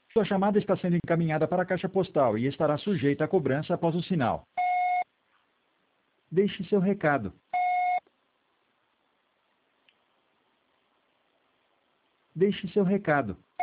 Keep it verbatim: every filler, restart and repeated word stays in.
Sua chamada está sendo encaminhada para a caixa postal e estará sujeita a cobrança após o sinal. Deixe seu recado. Deixe seu recado.